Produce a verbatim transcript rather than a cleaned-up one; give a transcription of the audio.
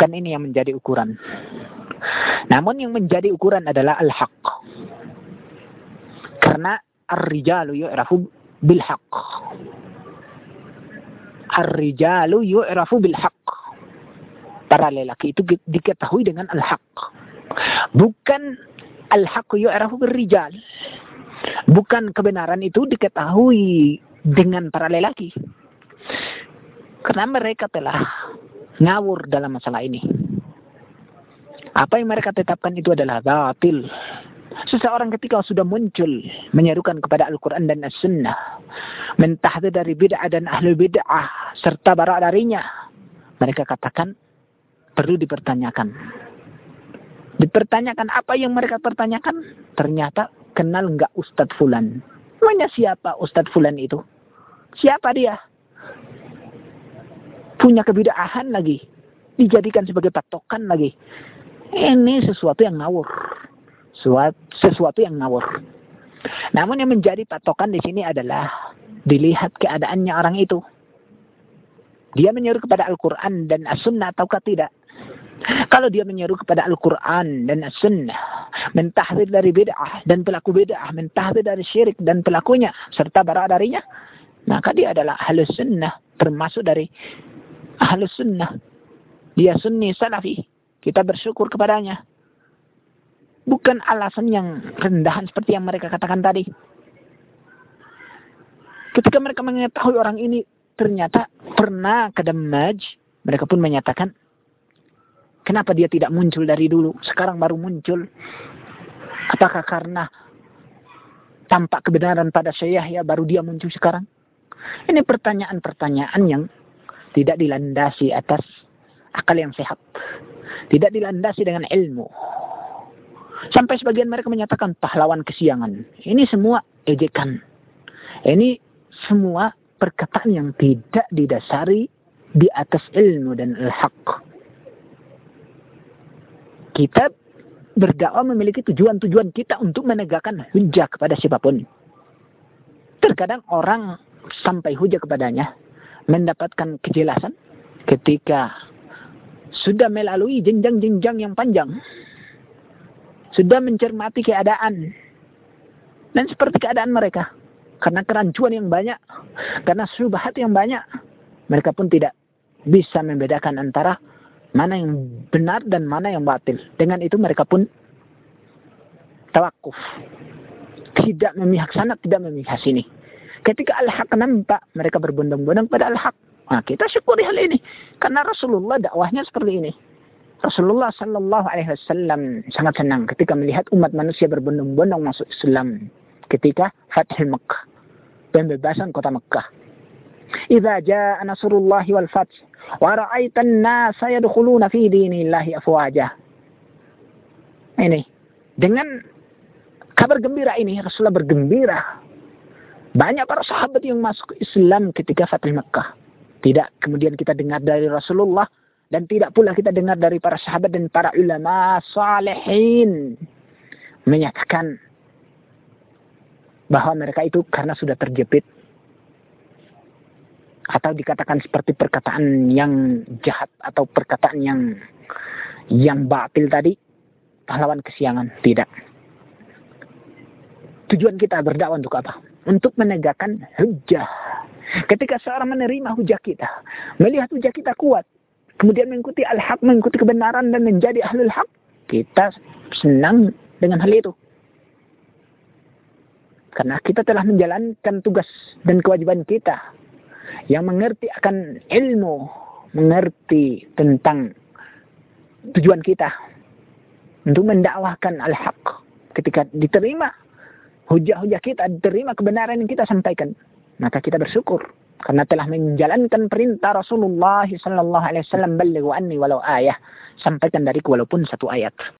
Bukan ini yang menjadi ukuran. Namun yang menjadi ukuran adalah al-haq. Karena ar-rijalu yu'rafu bil-haq. Ar-rijalu yu'rafu bil-haq. Para lelaki itu diketahui dengan al-haq. Bukan al-haq yu'rafu bil-rijal. Bukan kebenaran itu diketahui dengan para lelaki. Karena mereka telah ngawur dalam masalah ini. Apa yang mereka tetapkan itu adalah batil. Seseorang ketika sudah muncul menyerukan kepada Al-Quran dan As-Sunnah, mentahdir dari bid'ah dan ahli bid'ah serta bara darinya, mereka katakan perlu dipertanyakan. Dipertanyakan apa yang mereka pertanyakan? Ternyata kenal enggak Ustadz Fulan? Namanya siapa Ustadz Fulan itu? Siapa dia? Punya kebid'ahan lagi, dijadikan sebagai patokan lagi. Ini sesuatu yang ngawur, sesuatu yang ngawur. Namun yang menjadi patokan di sini adalah dilihat keadaannya orang itu. Dia menyeru kepada Al-Quran dan As-Sunnah ataukah tidak? Kalau dia menyeru kepada Al-Quran dan As-Sunnah, mentahdir dari bid'ah dan pelaku bid'ah, mentahdir dari syirik dan pelakunya serta bara darinya, maka dia adalah ahlus sunnah, termasuk dari ahlus sunnah. Dia sunni salafi. Kita bersyukur kepadanya. Bukan alasan yang rendahan seperti yang mereka katakan tadi. Ketika mereka mengetahui orang ini ternyata pernah ke Damaj, mereka pun menyatakan, kenapa dia tidak muncul dari dulu? Sekarang baru muncul. Apakah karena tampak kebenaran pada Syekh ya baru dia muncul sekarang? Ini pertanyaan-pertanyaan yang tidak dilandasi atas akal yang sehat. Tidak dilandasi dengan ilmu. Sampai sebagian mereka menyatakan pahlawan kesiangan. Ini semua ejekan. Ini semua perkataan yang tidak didasari di atas ilmu dan al-haq. Kita berdakwah memiliki tujuan-tujuan kita untuk menegakkan hujah kepada siapapun. Terkadang orang sampai hujah kepadanya mendapatkan kejelasan ketika sudah melalui jenjang-jenjang yang panjang, sudah mencermati keadaan, dan seperti keadaan mereka, karena kerancuan yang banyak, karena syubhat yang banyak, mereka pun tidak bisa membedakan antara mana yang benar dan mana yang batil. Dengan itu mereka pun tawakuf, tidak memihak sana, tidak memihak sini. Ketika al-haq nampak, mereka berbondong-bondong pada al-haq. Nah, kita syukuri hal ini. Karena Rasulullah dakwahnya seperti ini. Rasulullah sallallahu alaihi wasallam sangat senang ketika melihat umat manusia berbondong-bondong masuk Islam. Ketika Fathul Makkah, pembebasan kota Makkah. Idza jaa nasrullahi wal fath wa ra'aitan nasa yadkhuluna fi dinillahi afwaja. Ini dengan kabar gembira ini Rasulullah bergembira. Banyak para sahabat yang masuk Islam ketika Fathul Makkah. Tidak kemudian kita dengar dari Rasulullah dan tidak pula kita dengar dari para sahabat dan para ulama salihin menyatakan bahwa mereka itu karena sudah terjepit atau dikatakan seperti perkataan yang jahat atau perkataan yang yang batil tadi, pahlawan kesiangan. Tidak. Tujuan kita berdakwah untuk apa? Untuk menegakkan hujah. Ketika seorang menerima hujah kita, melihat hujah kita kuat, kemudian mengikuti al-haq, mengikuti kebenaran dan menjadi ahlul haq, kita senang dengan hal itu. Karena kita telah menjalankan tugas dan kewajiban kita yang mengerti akan ilmu, mengerti tentang tujuan kita untuk mendakwahkan al-haq. Ketika diterima hujah-hujah kita, diterima kebenaran yang kita sampaikan, maka kita bersyukur karena telah menjalankan perintah Rasulullah sallallahu alaihi wasallam, ballighu anni walau ayah, sampaikan dariku walaupun satu ayat.